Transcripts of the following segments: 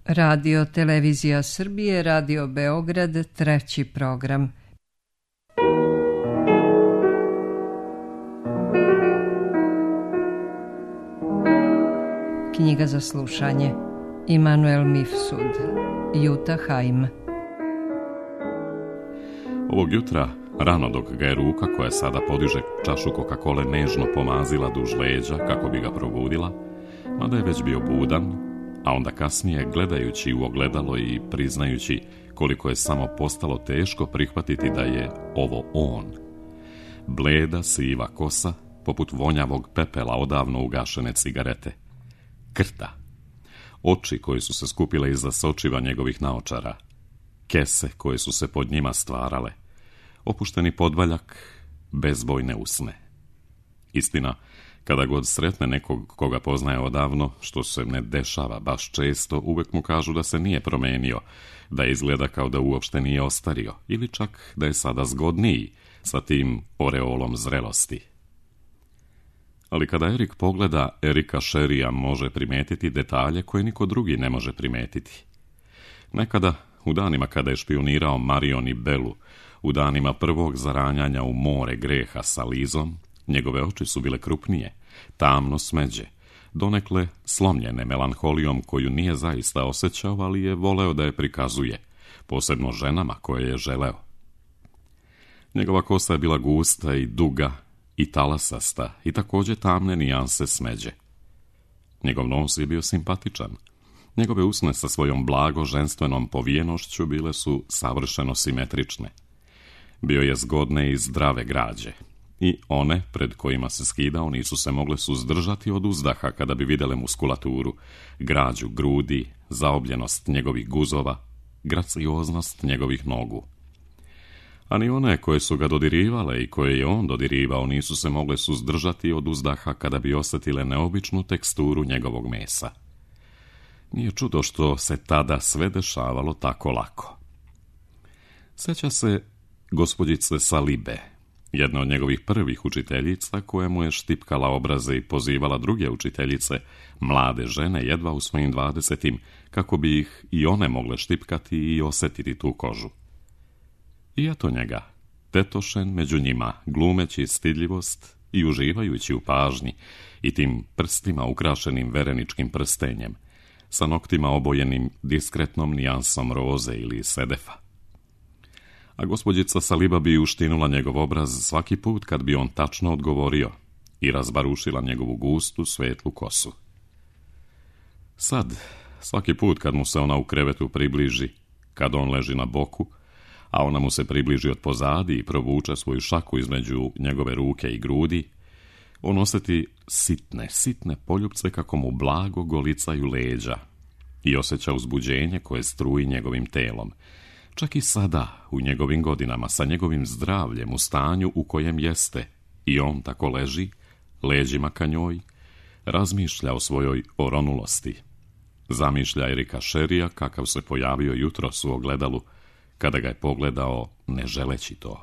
Radio Televizija Srbije, Radio Beograd, treći program. Knjiga za slušanje. Immanuel Mifsud, Jutta Heim. Ovog jutra, rano dok ga je ruka koja sada podiže čašu Coca-Cole nežno pomazila duž leđa kako bi ga probudila, mada je već bio budan, a onda kasnije, gledajući u ogledalo i priznajući koliko je samo postalo teško prihvatiti da je ovo on. Bleda, siva kosa, poput vonjavog pepela odavno ugašene cigarete. Krta. Oči koje su se skupile iza sočiva njegovih naočara. Kese koje su se pod njima stvarale. Opušteni podvaljak, bezbojne usne. Istina, kada god sretne nekog koga poznaje odavno, što se ne dešava baš često, uvek mu kažu da se nije promenio, da izgleda kao da uopšte nije ostario, ili čak da je sada zgodniji sa tim oreolom zrelosti. Ali kada Erik pogleda Erika Sherrya, može primetiti detalje koje niko drugi ne može primetiti. Nekada, u danima kada je špionirao Marion i Belu, u danima prvog zaranjanja u more greha sa Lizom, njegove oči su bile krupnije, tamno smeđe, donekle slomljene melanholijom koju nije zaista osjećao, ali je voleo da je prikazuje, posebno ženama koje je želeo. Njegova kosa je bila gusta i duga i talasasta i također tamne nijanse smeđe. Njegov nos je bio simpatičan. Njegove usne sa svojom blago ženstvenom povijenošću bile su savršeno simetrične. Bio je zgodne i zdrave građe. I one, pred kojima se skidao, nisu se mogle suzdržati od uzdaha kada bi vidjele muskulaturu, građu grudi, zaobljenost njegovih guzova, gracioznost njegovih nogu. A ni one koje su ga dodirivale i koje je on dodirivao nisu se mogle suzdržati od uzdaha kada bi osjetile neobičnu teksturu njegovog mesa. Nije čudo što se tada sve dešavalo tako lako. Sjeća se gospođice Salibe, jedna od njegovih prvih učiteljica koja mu je štipkala obraze i pozivala druge učiteljice, mlade žene jedva u svojim 20, kako bi ih i one mogle štipkati i osjetiti tu kožu. I eto njega, tetošen među njima, glumeći stidljivost i uživajući u pažnji i tim prstima ukrašenim vereničkim prstenjem, sa noktima obojenim diskretnom nijansom roze ili sedefa. A gospođica Saliba bi uštinula njegov obraz svaki put kad bi on tačno odgovorio i razbarušila njegovu gustu, svetlu kosu. Sad, svaki put kad mu se ona u krevetu približi, kad on leži na boku, a ona mu se približi od pozadi i provuče svoju šaku između njegove ruke i grudi, on osjeti sitne poljupce kako mu blago golicaju leđa i osjeća uzbuđenje koje struji njegovim telom. Čak i sada, u njegovim godinama, sa njegovim zdravljem u stanju u kojem jeste, i on tako leži, leđima ka njoj, razmišlja o svojoj oronulosti. Zamišlja Erika Sherrya kakav se pojavio jutros u ogledalu, kada ga je pogledao ne želeći to.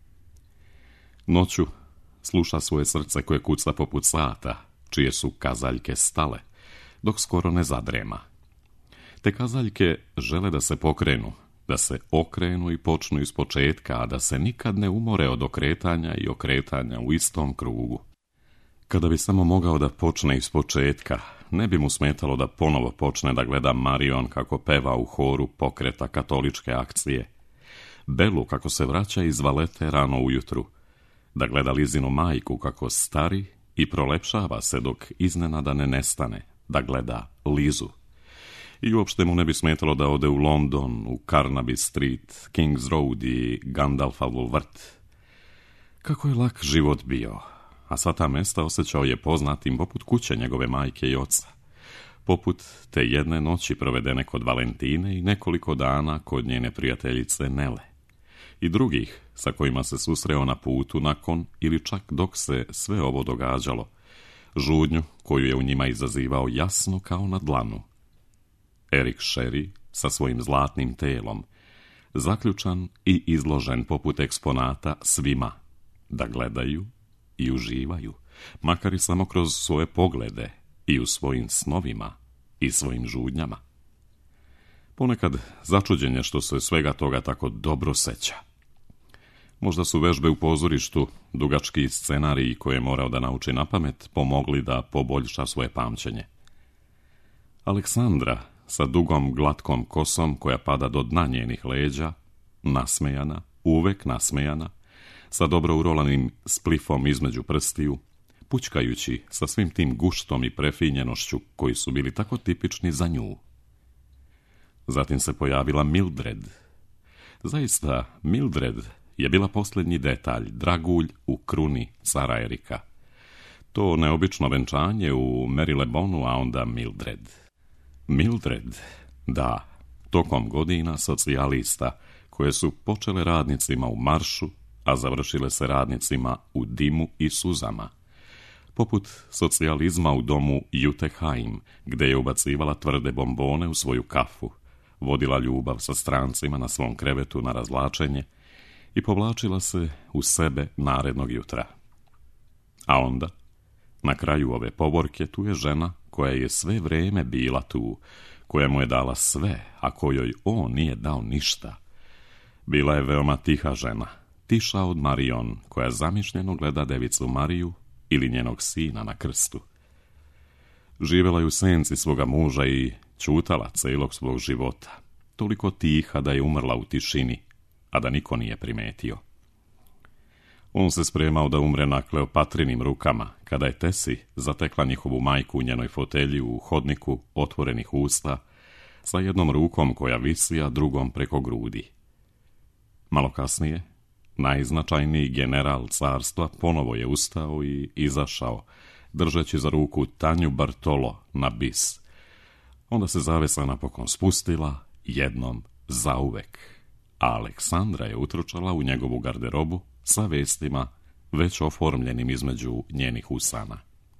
Noću sluša svoje srce koje kuca poput sata, čije su kazaljke stale, dok skoro ne zadrema. Te kazaljke žele da se pokrenu, da se okrenu i počnu iz početka, a da se nikad ne umore od okretanja i okretanja u istom krugu. Kada bi samo mogao da počne iz početka, ne bi mu smetalo da ponovo počne da gleda Marion kako peva u horu pokreta katoličke akcije, Belu kako se vraća iz valete rano ujutru, da gleda Lizinu majku kako stari i prolepšava se dok iznenada ne nestane, da gleda Lizu. I uopšte mu ne bi smetalo da ode u London, u Carnaby Street, King's Road i Gandalfovu vrt. Kako je lak život bio, a sva ta mesta osjećao je poznatim poput kuće njegove majke i oca, poput te jedne noći provedene kod Valentine i nekoliko dana kod njene prijateljice Nele, i drugih sa kojima se susreo na putu nakon ili čak dok se sve ovo događalo, žudnju koju je u njima izazivao jasno kao na dlanu. Erik Sherry sa svojim zlatnim telom, zaključan i izložen poput eksponata svima, da gledaju i uživaju, makar i samo kroz svoje poglede i u svojim snovima i svojim žudnjama. Ponekad začuđenje što se svega toga tako dobro seća. Možda su vežbe u pozorištu, dugački scenariji koje je morao da nauči napamet, pomogli da poboljša svoje pamćenje. Aleksandra, sa dugom glatkom kosom koja pada do dna njenih leđa, nasmejana, uvek nasmejana, sa dobro urolanim splifom između prstiju, pućkajući sa svim tim guštom i prefinjenošću koji su bili tako tipični za nju. Zatim se pojavila Mildred. Zaista, Mildred je bila posljednji detalj, dragulj u kruni cara Erika. To neobično venčanje u Marylebonu, a onda Mildred. Mildred, da, tokom godina socijalista, koje su počele radnicima u maršu, a završile se radnicima u dimu i suzama. Poput socijalizma u domu Jute Heim, gde je ubacivala tvrde bombone u svoju kafu, vodila ljubav sa strancima na svom krevetu na razvlačenje i povlačila se u sebe narednog jutra. A onda, na kraju ove povorke, tu je žena koja je sve vrijeme bila tu, koja mu je dala sve, a kojoj on nije dao ništa. Bila je veoma tiha žena, tiša od Marion, koja zamišljeno gleda devicu Mariju ili njenog sina na krstu. Živjela je u senci svoga muža i ćutala celog svog života, toliko tiha da je umrla u tišini, a da niko nije primetio. On se spremao da umre na Kleopatrinim rukama, kada je Tesi zatekla njihovu majku u njenoj fotelji u hodniku otvorenih usta, sa jednom rukom koja visi, a drugom preko grudi. Malo kasnije, najznačajniji general carstva ponovo je ustao i izašao, držeći za ruku Tanju Bartolo na bis. Onda se zavesa napokon spustila, jednom zauvek, a Aleksandra je utručala u njegovu garderobu sa vestima već oformljenim između njenih usana.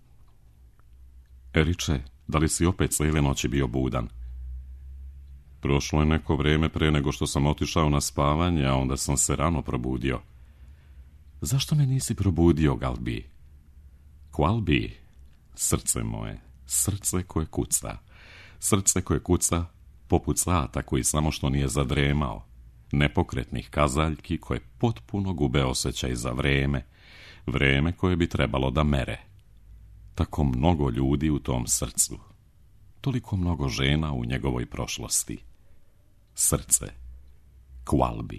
Eriče, da li si opet cijele noći bio budan? Prošlo je neko vrijeme pre nego što sam otišao na spavanje, a onda sam se rano probudio. Zašto me nisi probudio, Galbi? Qualbi? Srce moje, srce koje kuca. Srce koje kuca poput sata koji samo što nije zadremao. Nepokretnih kazaljki koje potpuno gube osjećaj za vreme koje bi trebalo da mere. Tako mnogo ljudi u tom srcu. Toliko mnogo žena u njegovoj prošlosti. Srce. Qualbi.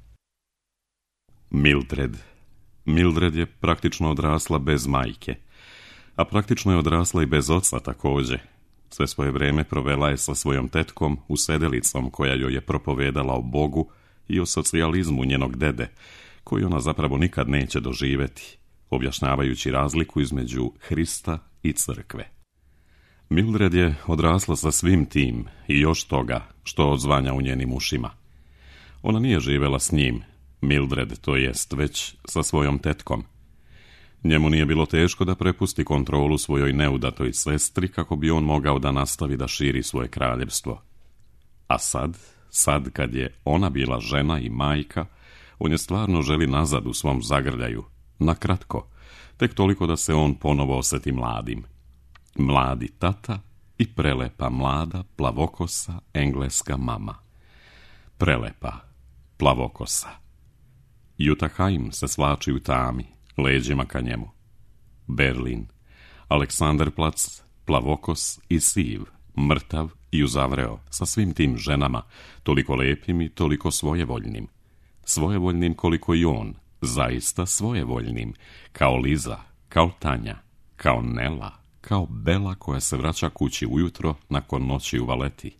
Mildred je praktično odrasla bez majke, a praktično je odrasla i bez oca također. Sve svoje vrijeme provela je sa svojom tetkom, usedelicom koja joj je propovedala o Bogu i o socijalizmu njenog dede, koji ona zapravo nikad neće doživjeti, objašnjavajući razliku između Hrista i crkve. Mildred je odrasla sa svim tim i još toga što odzvanja u njenim ušima. Ona nije živjela s njim, Mildred, to jest već sa svojom tetkom. Njemu nije bilo teško da prepusti kontrolu svojoj neudatoj sestri kako bi on mogao da nastavi da širi svoje kraljevstvo. A sad kad je ona bila žena i majka, on je stvarno želi nazad u svom zagrljaju, nakratko, tek toliko da se on ponovo osjeti mladim. Mladi tata i prelepa mlada plavokosa engleska mama. Prelepa plavokosa. Jute Heim se svlači u tami, leđima ka njemu. Berlin, Aleksanderplatz, plavokos i siv, mrtav i uzavreo, sa svim tim ženama, toliko lepim i toliko svojevoljnim. Svojevoljnim koliko i on, zaista svojevoljnim, kao Liza, kao Tanja, kao Nela, kao Bela koja se vraća kući ujutro nakon noći u Valeti.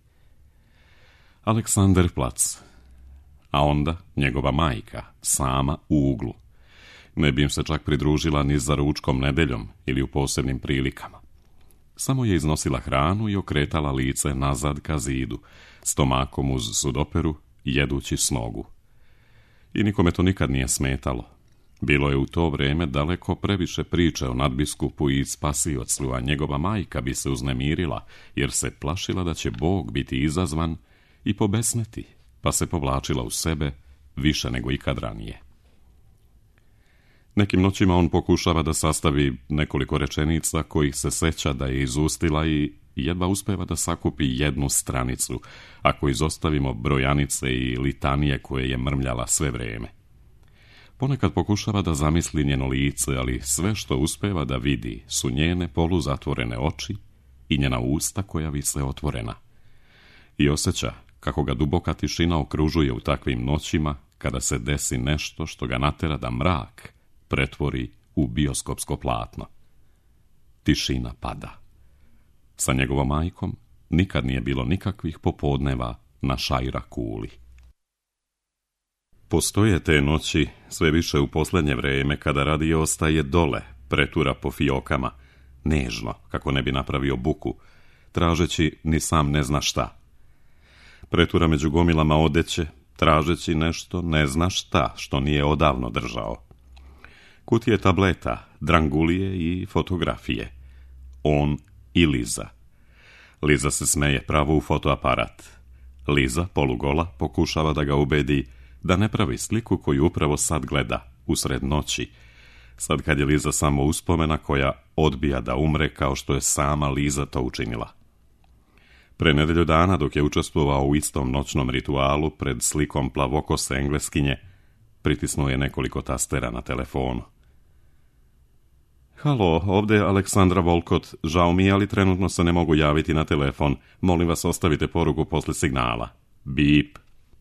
Aleksanderplatz, a onda njegova majka, sama u uglu. Ne bi im se čak pridružila ni za ručkom nedeljom ili u posebnim prilikama. Samo je iznosila hranu i okretala lice nazad ka zidu, stomakom uz sudoperu, jedući s nogu. I nikome to nikad nije smetalo. Bilo je u to vrijeme daleko previše priče o nadbiskupu i spasiocu, a njegova majka bi se uznemirila, jer se plašila da će Bog biti izazvan i pobesneti, pa se povlačila u sebe više nego ikad ranije. Nekim noćima on pokušava da sastavi nekoliko rečenica kojih se seća da je izustila i i jedva uspeva da sakupi jednu stranicu, ako izostavimo brojanice i litanije koje je mrmljala sve vrijeme. Ponekad pokušava da zamisli njeno lice, ali sve što uspeva da vidi su njene poluzatvorene oči i njena usta koja vise otvorena. I osjeća kako ga duboka tišina okružuje u takvim noćima kada se desi nešto što ga natera da mrak pretvori u bioskopsko platno. Tišina pada. Sa njegovom majkom nikad nije bilo nikakvih popodneva na Šajra kuli. Postoje te noći, sve više u posljednje vrijeme, kada radio ostaje dole, pretura po fiokama, nežno, kako ne bi napravio buku, tražeći ni sam ne zna šta. Pretura među gomilama odeće, tražeći nešto ne zna šta, što nije odavno držao. Kutije tableta, drangulije i fotografije. On i Liza. Liza se smeje pravo u fotoaparat. Liza, polugola, pokušava da ga ubedi da ne pravi sliku koju upravo sad gleda, usred noći, sad kad je Liza samo uspomena koja odbija da umre kao što je sama Liza to učinila. Pre nedelju dana, dok je učestvovao u istom noćnom ritualu pred slikom plavokose Engleskinje, pritisnuo je nekoliko tastera na telefonu. Halo, ovdje je Aleksandra Volkot, žao mi je, ali trenutno se ne mogu javiti na telefon, molim vas ostavite poruku posle signala. Bip.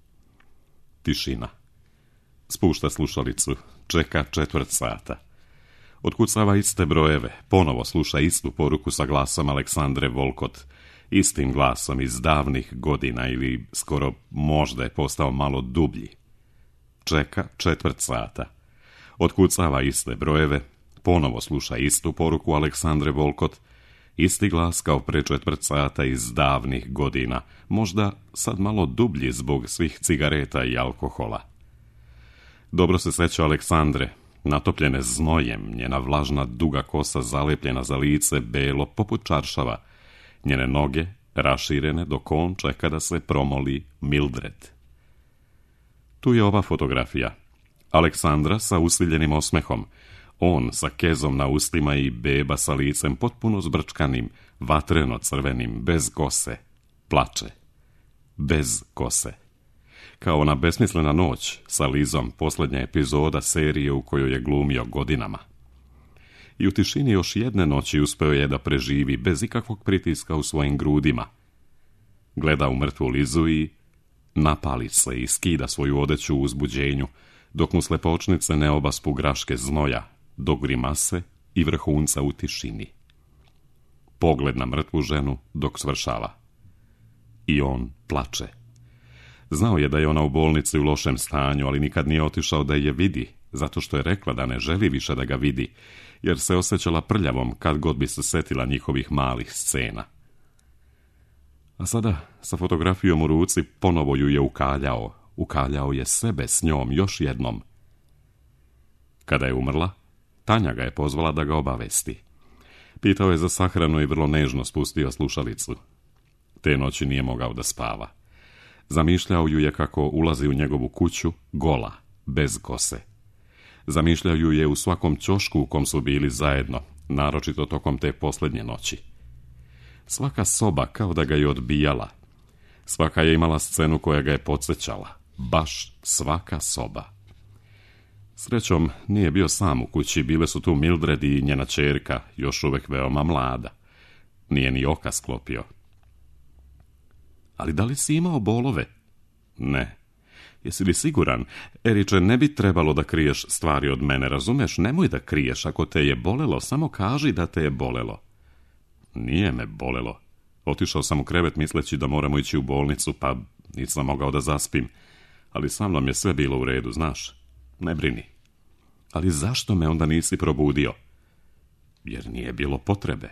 Tišina. Spušta slušalicu, čeka 1/4 sata. Otkucava iste brojeve, ponovo sluša istu poruku sa glasom Aleksandre Volkot, istim glasom iz davnih godina ili skoro možda je postao malo dublji. Čeka 1/4 sata. Otkucava iste brojeve, ponovo sluša istu poruku Aleksandre Volkot, isti glas kao pre 1/4 sata iz davnih godina, možda sad malo dublji zbog svih cigareta i alkohola. Dobro se seća Aleksandre, natopljene znojem, njena vlažna duga kosa zalepljena za lice belo poput čaršava, njene noge raširene dok on čeka da se promoli Mildred. Tu je ova fotografija. Aleksandra sa usiljenim osmehom, on sa kezom na ustima i beba sa licem potpuno zbrčkanim, vatreno crvenim, bez kose. Plače. Bez kose. Kao ona besmislena noć sa Lizom, posljednja epizoda serije u kojoj je glumio godinama. I u tišini još jedne noći uspeo je da preživi bez ikakvog pritiska u svojim grudima. Gleda u mrtvu Lizu i napali se i skida svoju odeću u uzbuđenju, dok mu slepočnice ne obaspu graške znoja, do grimase i vrhunca u tišini. Pogled na mrtvu ženu dok svršava. I on plače. Znao je da je ona u bolnici u lošem stanju, ali nikad nije otišao da je vidi, zato što je rekla da ne želi više da ga vidi, jer se osjećala prljavom kad god bi se setila njihovih malih scena. A sada, sa fotografijom u ruci, ponovo ju je ukaljao. Ukaljao je sebe s njom još jednom. Kada je umrla, Tanja ga je pozvala da ga obavesti. Pitao je za sahranu i vrlo nežno spustio slušalicu. Te noći nije mogao da spava. Zamišljao ju je kako ulazi u njegovu kuću, gola, bez kose. Zamišljao ju je u svakom ćošku u kom su bili zajedno, naročito tokom te posljednje noći. Svaka soba kao da ga je odbijala. Svaka je imala scenu koja ga je podsjećala. Baš svaka soba. Srećom, nije bio sam u kući, bile su tu Mildred i njena ćerka, još uvek veoma mlada. Nije ni oka sklopio. Ali da li si imao bolove? Ne. Jesi li siguran? Eriče, ne bi trebalo da kriješ stvari od mene, razumeš? Nemoj da kriješ, ako te je bolelo, samo kaži da te je bolelo. Nije me bolelo. Otišao sam u krevet misleći da moramo ići u bolnicu, pa nisam mogao da zaspim. Ali sa mnom je sve bilo u redu, znaš. Ne brini. Ali zašto me onda nisi probudio? Jer nije bilo potrebe.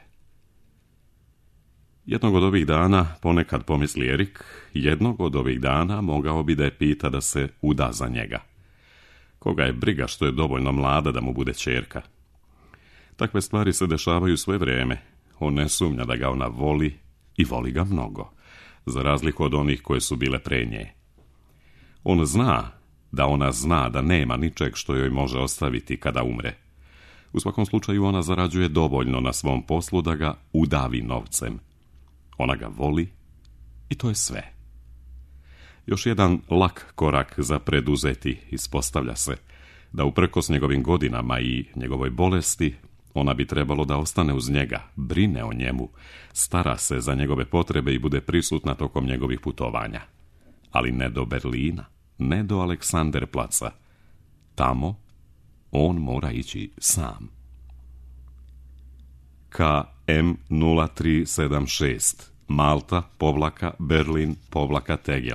Jednog od ovih dana, ponekad pomisli Erik, jednog od ovih dana mogao bi da je pita da se uda za njega. Koga je briga što je dovoljno mlada da mu bude ćerka? Takve stvari se dešavaju sve vrijeme. On ne sumnja da ga ona voli i voli ga mnogo, za razliku od onih koje su bile pre nje. On zna da ona zna da nema ničeg što joj može ostaviti kada umre. U svakom slučaju ona zarađuje dovoljno na svom poslu da ga udavi novcem. Ona ga voli i to je sve. Još jedan lak korak za preduzeti, ispostavlja se da uprkos njegovim godinama i njegovoj bolesti, ona bi trebalo da ostane uz njega, brine o njemu, stara se za njegove potrebe i bude prisutna tokom njegovih putovanja. Ali ne do Berlina, ne do Aleksanderplaca. Tamo on mora ići sam. KM0376 Malta, Berlin, Tegel.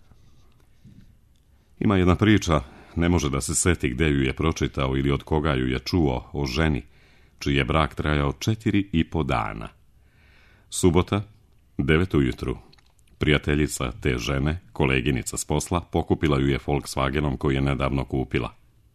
Ima jedna priča, ne može da se seti gde ju je pročitao ili od koga ju je čuo, o ženi, čiji je brak trajao 4,5 dana. Subota, 9 ujutru. Prijateljica te žene, koleginica s posla, pokupila ju je Volkswagenom koji je nedavno kupila.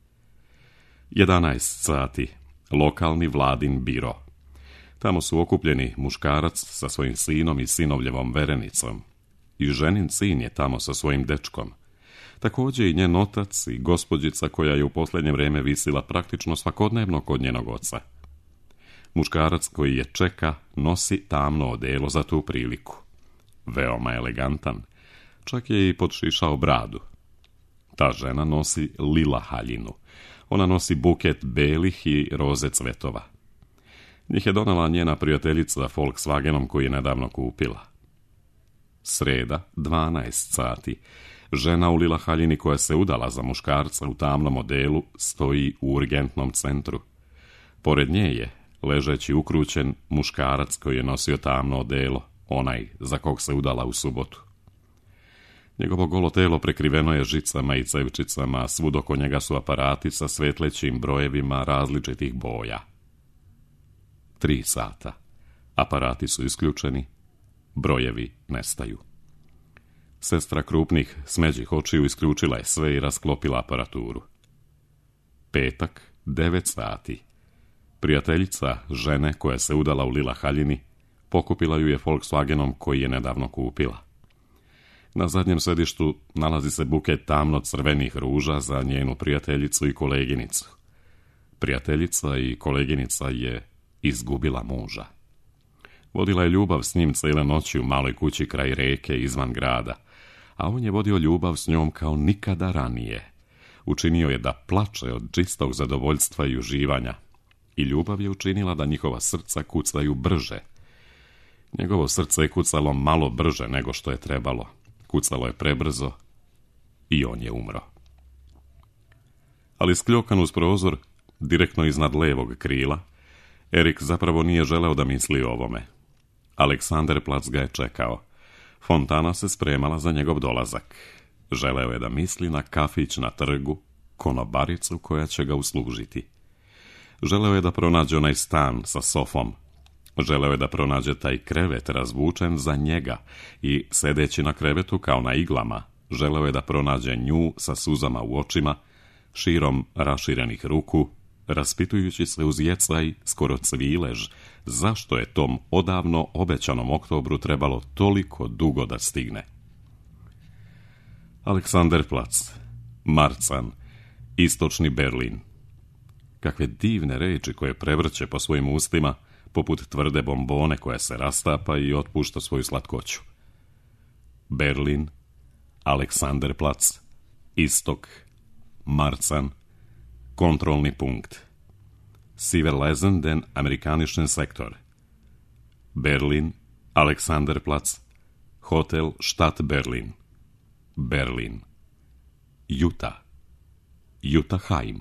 11 sati. Lokalni vladin biro. Tamo su okupljeni muškarac sa svojim sinom i sinovljevom verenicom. I ženin sin je tamo sa svojim dečkom. Također i njen otac i gospođica koja je u posljednje vrijeme visila praktično svakodnevno kod njenog oca. Muškarac koji je čeka nosi tamno odelo za tu priliku. Veoma elegantan. Čak je i podšišao bradu. Ta žena nosi lila haljinu. Ona nosi buket belih i roze cvetova. Njih je donela njena prijateljica Volkswagenom koji je nedavno kupila. Sreda, 12 sati. Žena u lila haljini koja se udala za muškarca u tamnom odelu stoji u urgentnom centru. Pored nje je, ležeći ukrućen, muškarac koji je nosio tamno odelo, onaj za kog se udala u subotu. Njegovo golo telo prekriveno je žicama i cevčicama, a svud oko njega su aparati sa svetlećim brojevima različitih boja. 3 sata. Aparati su isključeni, brojevi nestaju. Sestra krupnih, smeđih očiju isključila je sve i rasklopila aparaturu. Petak, 9 sati. Prijateljica žene koja se udala u lila haljini pokupila ju je Volkswagenom koji je nedavno kupila. Na zadnjem sedištu nalazi se buket tamno crvenih ruža za njenu prijateljicu i koleginicu. Prijateljica i koleginica je izgubila muža. Vodila je ljubav s njim cijele noći u maloj kući kraj reke izvan grada, a on je vodio ljubav s njom kao nikada ranije. Učinio je da plače od čistog zadovoljstva i uživanja. I ljubav je učinila da njihova srca kucaju brže. Njegovo srce je kucalo malo brže nego što je trebalo. Kucalo je prebrzo i on je umro. Ali skljokan uz prozor, direktno iznad levog krila, Erik zapravo nije želeo da misli o ovome. Aleksanderplac ga je čekao. Fontana se spremala za njegov dolazak. Želeo je da misli na kafić na trgu, konobaricu koja će ga uslužiti. Želeo je da pronađe onaj stan sa sofom. Želeo je da pronađe taj krevet razvučen za njega i, sedeći na krevetu kao na iglama, želeo je da pronađe nju sa suzama u očima, širom raširenih ruku, raspitujući se uz jecaj, skoro cvilež, zašto je tom odavno obećanom oktobru trebalo toliko dugo da stigne. Aleksanderplac, Marcan, istočni Berlin. Kakve divne reči koje prevrće po svojim ustima, poput tvrde bombone koja se rastapa i otpušta svoju slatkoću. Berlin, Aleksanderplac, istok, Marcan, kontrolni punkt. Sie verlassen den amerikanischen Sektor. Berlin, Aleksanderplac, Hotel Stadt Berlin. Berlin. Juta. Jutaheim.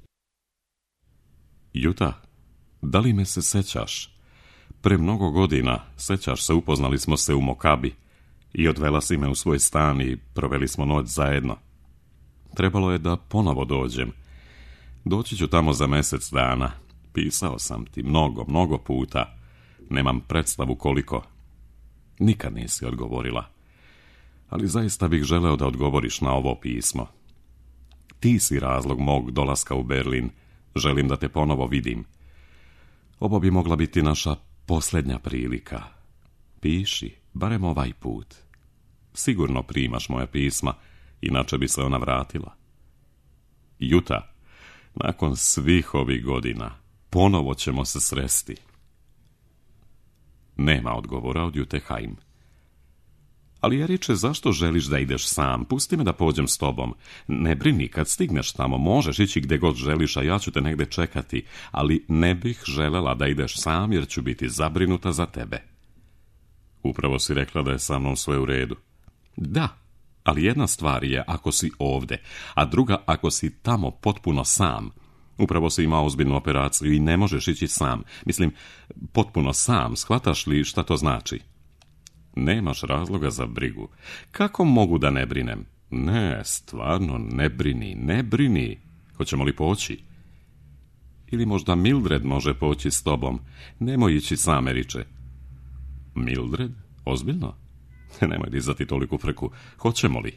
Juta, da li me se sećaš? Pre mnogo godina, sećaš se, upoznali smo se u Mokabi i odvela si me u svoj stan i proveli smo noć zajedno. Trebalo je da ponovo dođem. Doći ću tamo za mjesec dana. Pisao sam ti mnogo puta. Nemam predstavu koliko. Nikad nisi odgovorila. Ali zaista bih želeo da odgovoriš na ovo pismo. Ti si razlog mog dolaska u Berlin. Želim da te ponovo vidim. Ovo bi mogla biti naša posljednja prilika. Piši, barem ovaj put. Sigurno primaš moja pisma, inače bi se ona vratila. Juta, nakon svih ovih godina, ponovo ćemo se sresti. Nema odgovora od Jute Haim. Ali Eriče, zašto želiš da ideš sam? Pusti me da pođem s tobom. Ne brini, kad stigneš tamo, možeš ići gdje god želiš, a ja ću te negdje čekati, ali ne bih želela da ideš sam, jer ću biti zabrinuta za tebe. Upravo si rekla da je sa mnom sve u redu. Da, ali jedna stvar je ako si ovdje, a druga ako si tamo potpuno sam. Upravo si imao ozbiljnu operaciju i ne možeš ići sam. Mislim, potpuno sam, shvataš li šta to znači? Nemaš razloga za brigu. Kako mogu da ne brinem? Ne, stvarno, ne brini. Hoćemo li poći? Ili možda Mildred može poći s tobom. Nemoj ići sam, Eriče. Mildred? Ozbiljno? Nemoj dizati toliku frku. Hoćemo li?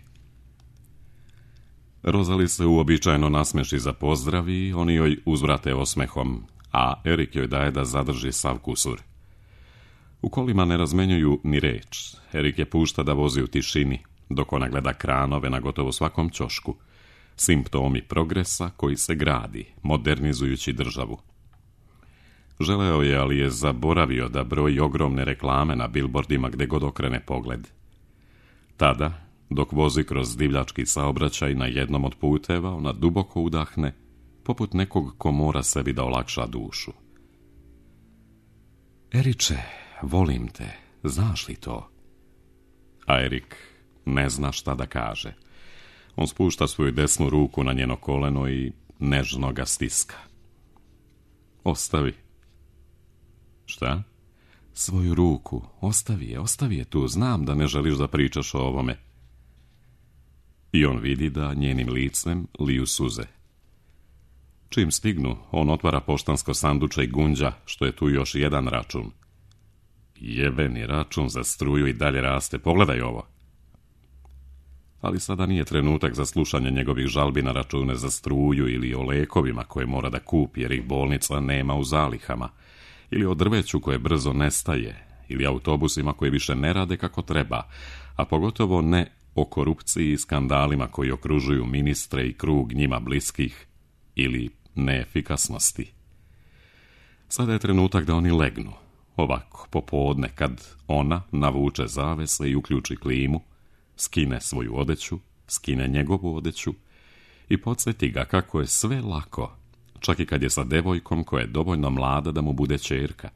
Rozali se uobičajeno nasmeši za pozdrav i oni joj uzvrate osmehom, a Erik joj daje da zadrži sav kusur. U kolima ne razmenjuju ni reč. Erik je pušta da vozi u tišini, dok ona gleda kranove na gotovo svakom ćošku. Simptomi progresa koji se gradi, modernizujući državu. Želeo je, ali je zaboravio da broji ogromne reklame na bilbordima gdje god okrene pogled. Tada, dok vozi kroz divljački saobraćaj na jednom od puteva, ona duboko udahne, poput nekog ko mora sebi da olakša dušu. Eriče, volim te, znaš li to? A Erik ne zna šta da kaže. On spušta svoju desnu ruku na njeno koleno i nežno ga stiska. Ostavi. Šta? Svoju ruku, ostavi je tu, znam da ne želiš da pričaš o ovome. I on vidi da njenim licem liju suze. Čim stignu, on otvara poštansko sanduče i gunđa, što je tu još jedan račun. Jebeni račun za struju i dalje raste, pogledaj ovo. Ali sada nije trenutak za slušanje njegovih žalbi na račune za struju ili o lekovima koje mora da kupi jer ih bolnica nema u zalihama, ili o drveću koje brzo nestaje, ili autobusima koji više ne rade kako treba, a pogotovo ne o korupciji i skandalima koji okružuju ministre i krug njima bliskih, ili neefikasnosti. Sada je trenutak da oni legnu, ovako, popodne, kad ona navuče zavese i uključi klimu, skine svoju odeću, skine njegovu odeću i podsjeti ga kako je sve lako, čak i kad je sa devojkom koja je dovoljno mlada da mu bude ćerka.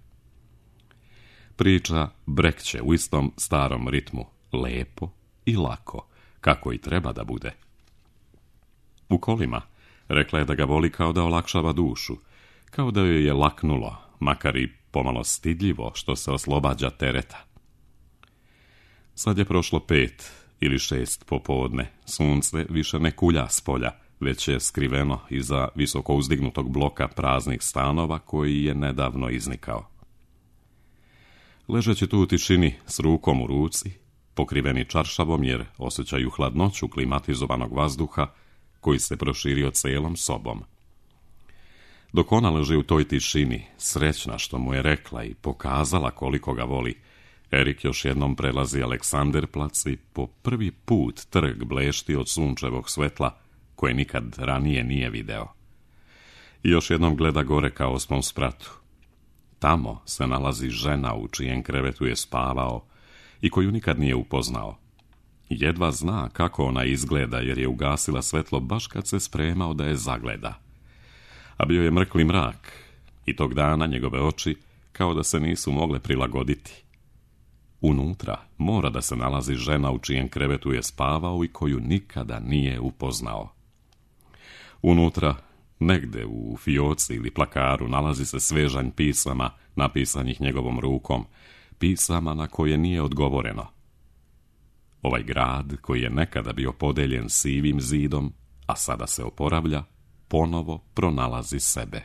Priča brekće u istom starom ritmu, lepo i lako, kako i treba da bude. U kolima rekla je da ga voli kao da olakšava dušu, kao da joj je laknulo, makar i pomalo stidljivo što se oslobađa tereta. Sad je prošlo 5 ili 6 popodne, sunce više ne kulja s polja, već je skriveno iza visoko uzdignutog bloka praznih stanova koji je nedavno iznikao. Ležeći tu u tišini s rukom u ruci, pokriveni čaršavom jer osjećaju hladnoću klimatizovanog vazduha koji se proširio celom sobom. Dok ona leži u toj tišini, srećna što mu je rekla i pokazala koliko ga voli, Erik još jednom prelazi Aleksanderplac i po prvi put trg blešti od sunčevog svetla koje nikad ranije nije video. I još jednom gleda gore ka 8. spratu. Tamo se nalazi žena u čijem krevetu je spavao i koju nikad nije upoznao. Jedva zna kako ona izgleda jer je ugasila svetlo baš kad se spremao da je zagleda. A bio je mrkli mrak i tog dana njegove oči kao da se nisu mogle prilagoditi. Unutra mora da se nalazi žena u čijem krevetu je spavao i koju nikada nije upoznao. Unutra, negde u fioci ili plakaru, nalazi se svežanj pisama napisanih njegovom rukom, pisama na koje nije odgovoreno. Ovaj grad, koji je nekada bio podeljen sivim zidom, a sada se oporavlja, ponovo pronalazi sebe.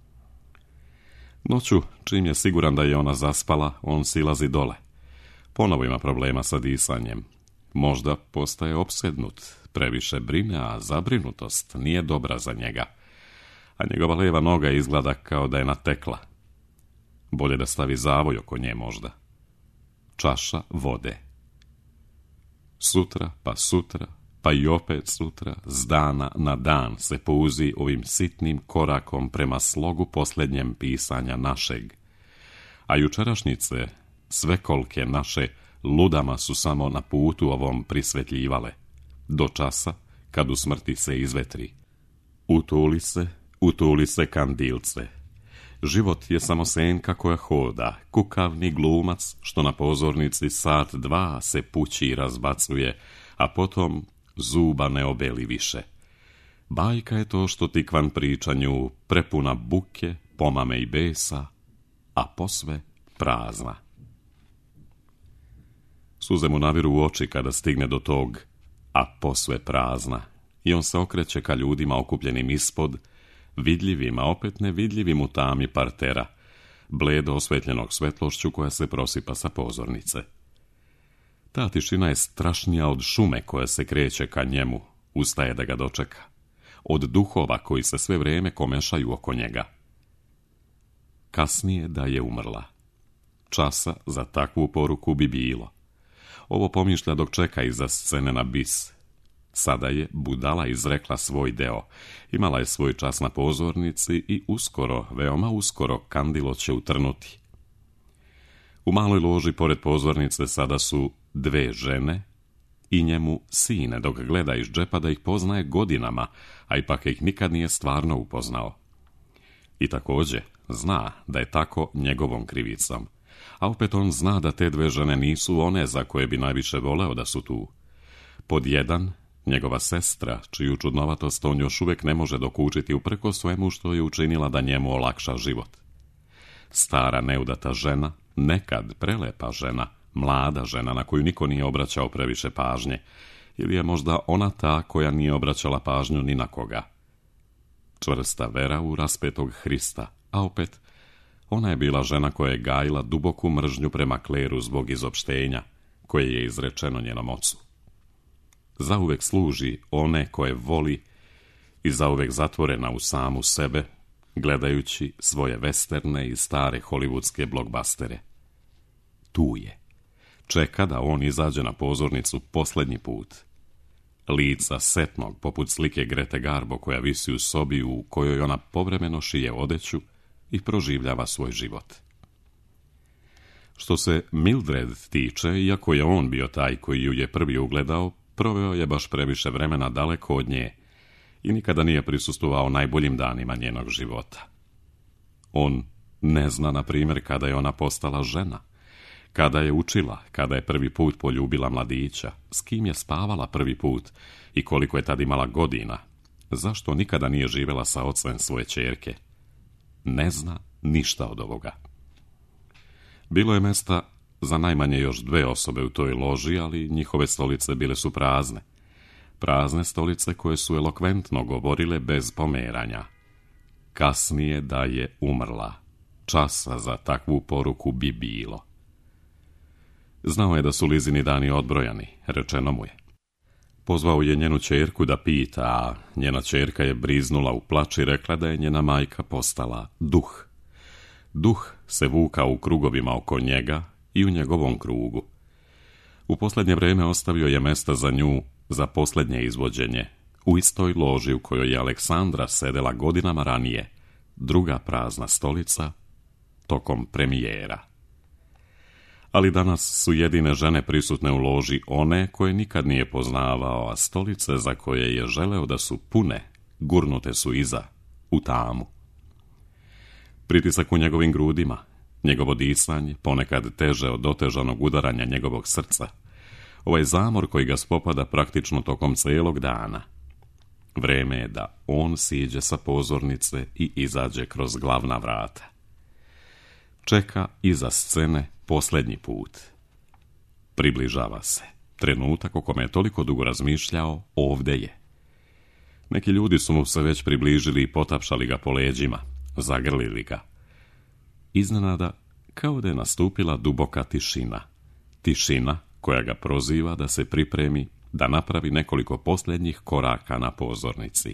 Noću, čim je siguran da je ona zaspala, on silazi dole. Ponovo ima problema sa disanjem. Možda postaje opsednut, previše brine, a zabrinutost nije dobra za njega. A njegova leva noga izgleda kao da je natekla. Bolje da stavi zavoj oko nje možda. Čaša vode. Sutra, pa i opet sutra, s dana na dan se pouzi ovim sitnim korakom prema slogu posljednjem pisanja našeg. A jučerašnjice svekolke naše ludama su samo na putu ovom prisvetljivale, do časa kad u smrti se izvetri. Utuli se kandilce. Život je samo senka koja hoda, kukavni glumac što na pozornici sat dva se pući i razbacuje, a potom zuba ne obeli više. Bajka je to što tikvan pričanju, prepuna buke, pomame i besa, a posve prazna. Suze mu naviru u oči kada stigne do tog, a posve prazna, i on se okreće ka ljudima okupljenim ispod, vidljivim, a opet nevidljivim u tami partera, bledo osvetljenog svetlošću koja se prosipa sa pozornice. Ta tišina je strašnija od šume koja se kreće ka njemu, ustaje da ga dočeka, od duhova koji se sve vrijeme komešaju oko njega. Kasnije da je umrla. Časa za takvu poruku bi bilo. Ovo pomišlja dok čeka iza scene na bis. Sada je budala izrekla svoj deo. Imala je svoj čas na pozornici i uskoro, veoma uskoro, kandilo će utrnuti. U maloj loži pored pozornice sada su 2 žene i njemu sine, dok gleda iz džepa da ih poznaje godinama, a ipak ih nikad nije stvarno upoznao. I također zna da je tako njegovom krivicom, a opet on zna da te 2 žene nisu one za koje bi najviše voleo da su tu. Pod 1, njegova sestra, čiju čudnovatost on još uvijek ne može dokučiti uprko svemu što je učinila da njemu olakša život. Stara neudata žena, nekad prelepa žena, mlada žena na koju niko nije obraćao previše pažnje, ili je možda ona ta koja nije obraćala pažnju ni na koga. Čvrsta vera u raspetog Hrista, a opet, ona je bila žena koja je gajila duboku mržnju prema kleru zbog izopštenja, koje je izrečeno njenom ocu. Zauvek služi one koje voli i zauvek zatvorena u samu sebe, gledajući svoje westerne i stare hollywoodske blockbustere. Tu je. Čeka da on izađe na pozornicu posljednji put. Lica setnog, poput slike Grete Garbo koja visi u sobi u kojoj ona povremeno šije odeću i proživljava svoj život. Što se Mildred tiče, iako je on bio taj koji ju je prvi ugledao, proveo je baš previše vremena daleko od nje i nikada nije prisustvovao najboljim danima njenog života. On ne zna, na primjer, kada je ona postala žena, kada je učila, kada je prvi put poljubila mladića, s kim je spavala prvi put i koliko je tad imala godina, zašto nikada nije živjela sa ocem svoje ćerke. Ne zna ništa od ovoga. Bilo je mjesta za najmanje još 2 osobe u toj loži, ali njihove stolice bile su prazne. Prazne stolice koje su elokventno govorile bez pomeranja. Kasnije da je umrla. Časa za takvu poruku bi bilo. Znao je da su Lizini dani odbrojani, rečeno mu je. Pozvao je njenu ćerku da pita, a njena ćerka je briznula u plač i rekla da je njena majka postala duh. Duh se vukao u krugovima oko njega i u njegovom krugu. U posljednje vrijeme ostavio je mjesta za nju za posljednje izvođenje, u istoj loži u kojoj je Aleksandra sedela godinama ranije, druga prazna stolica, tokom premijera. Ali danas su jedine žene prisutne u loži one koje nikad nije poznavao, a stolice za koje je želeo da su pune, gurnute su iza, u tamu. Pritisak u njegovim grudima, njegovo disanje, ponekad teže od otežanog udaranja njegovog srca, ovaj zamor koji ga spopada praktično tokom cijelog dana. Vreme je da on siđe sa pozornice i izađe kroz glavna vrata. Čeka iza scene posljednji put. Približava se. Trenutak o kome je toliko dugo razmišljao, ovdje je. Neki ljudi su mu se već približili i potapšali ga po leđima, zagrlili ga. Iznenada, kao da je nastupila duboka tišina. Tišina koja ga proziva da se pripremi, da napravi nekoliko posljednjih koraka na pozornici.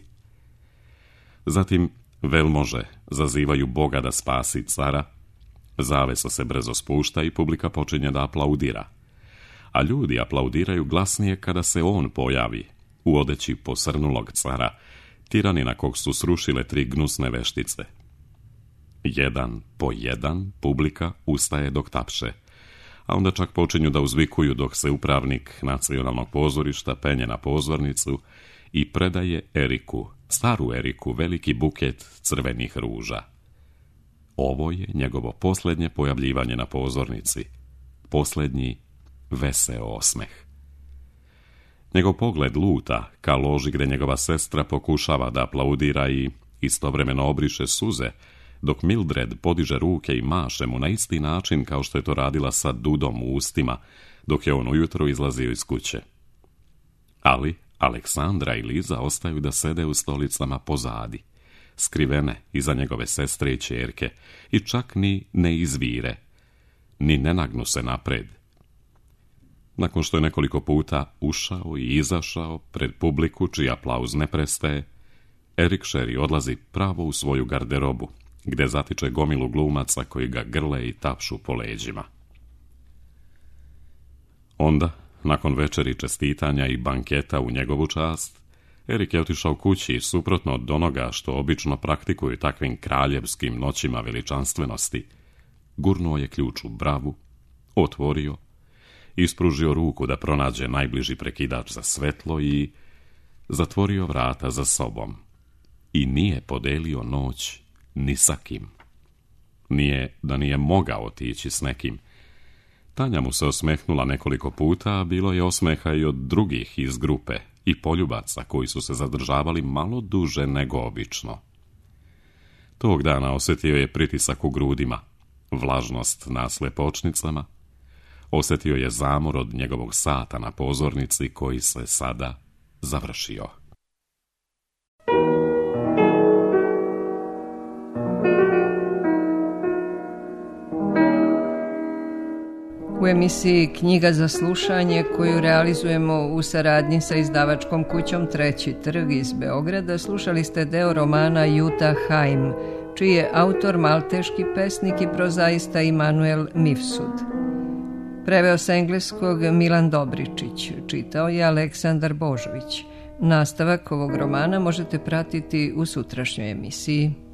Zatim velmože zazivaju Boga da spasi cara, zavesa se brzo spušta i publika počinje da aplaudira. A ljudi aplaudiraju glasnije kada se on pojavi, u odeći posrnulog cara, tiranina kog su srušile 3 gnusne veštice. Jedan po jedan publika ustaje dok tapše, a onda čak počinju da uzvikuju dok se upravnik nacionalnog pozorišta penje na pozornicu i predaje Eriku, staru Eriku, veliki buket crvenih ruža. Ovo je njegovo posljednje pojavljivanje na pozornici, posljednji veseo osmeh. Njegov pogled luta ka loži gdje njegova sestra pokušava da aplaudira i istovremeno obriše suze, dok Mildred podiže ruke i maše mu na isti način kao što je to radila sa dudom u ustima, dok je on ujutro izlazio iz kuće. Ali Aleksandra i Liza ostaju da sede u stolicama pozadi, skrivene iza njegove sestre i ćerke, i čak ni ne izvire, ni ne nagnu se napred. Nakon što je nekoliko puta ušao i izašao pred publiku čiji aplauz ne prestaje, Erik Sherry odlazi pravo u svoju garderobu, gdje zatiče gomilu glumaca koji ga grle i tapšu po leđima. Onda, nakon večeri čestitanja i banketa u njegovu čast, Erik je otišao kući suprotno od onoga što obično praktikuju takvim kraljevskim noćima veličanstvenosti. Gurnuo je ključ u bravu, otvorio, ispružio ruku da pronađe najbliži prekidač za svetlo i zatvorio vrata za sobom. I nije podelio noć ni sa kim. Nije da nije mogao otići s nekim. Tanja mu se osmehnula nekoliko puta, a bilo je osmeha i od drugih iz grupe i poljubaca koji su se zadržavali malo duže nego obično. Tog dana osjetio je pritisak u grudima, vlažnost na slepočnicama, osjetio je zamor od njegovog sata na pozornici koji se sada završio. U emisiji Knjiga za slušanje, koju realizujemo u saradnji sa izdavačkom kućom Treći trg iz Beograda, slušali ste deo romana Jutta Heim, čiji je autor malteški pesnik i prozaista Immanuel Mifsud. Preveo sa engleskog Milan Dobričić, čitao je Aleksandar Božović. Nastavak ovog romana možete pratiti u sutrašnjoj emisiji.